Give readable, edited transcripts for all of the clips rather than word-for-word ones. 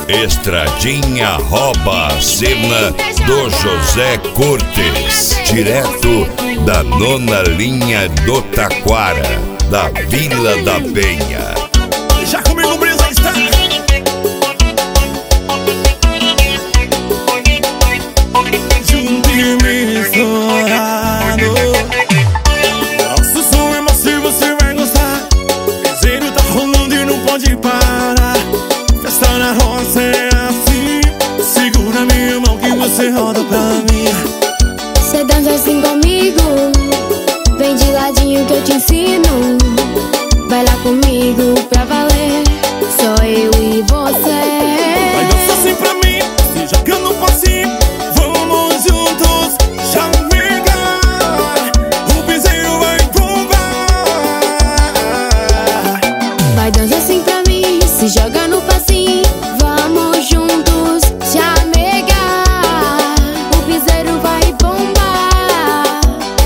Estradinha rouba a cena do José Cortes, direto da nona linha do Taquara, da Vila da Penha. Já comigo, Brisa está. Junto e misturado. Nosso som é macio, você vai gostar. Piseiro tá rolando e não pode parar. Festa na roça é assim. Segura minha mão que você roda pra mim. Cê dança assim comigo, vem de ladinho que eu te ensino. Vai lá comigo pra valer, só eu e você. Vai dançar assim pra mim, se joga no passinho. Vamos juntos, chamegar. O piseiro vai bombar. Vai dançar assim pra mim, se joga no passinho. Vamos juntos, chamegar. O piseiro vai bombar.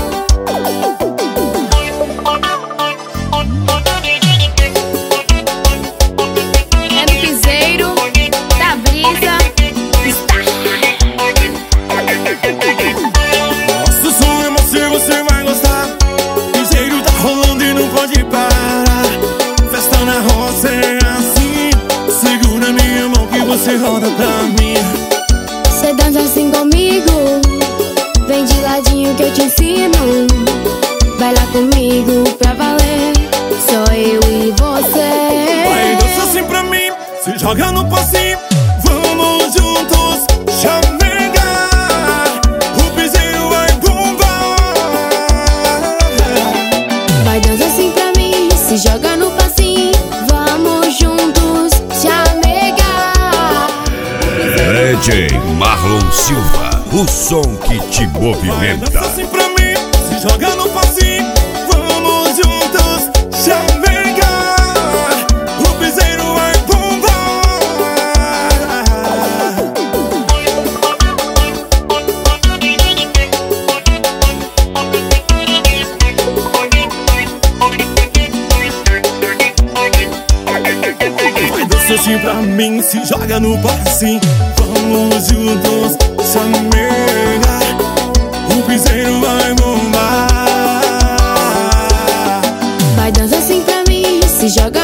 É no piseiro da Brisa está. Nosso som é macio, você vai gostar. Piseiro tá rolando e não pode parar. Festa na roça é assim. Segura minha mão que você roda pra mim. Cê dança assim comigo, vem de ladinho que eu te ensino. Vai lá comigo pra valer, só eu e você. Vai dançar assim pra mim, se joga no passinho. Vamos juntos, chamegar. O piseiro vai bombar. Vai dançar assim pra mim, se joga no passinho. Vamos juntos, chamegar. DJ Marlon Silva, o som que te Vai movimenta. dançar assim pra mim, se joga no passinho. Vamos juntos, chamegar. O piseiro vai bombar. Vai dançar assim pra mim, se joga no passinho. Vamos juntos, chamegar. O piseiro vai bombar. Vai dançar assim pra mim, se joga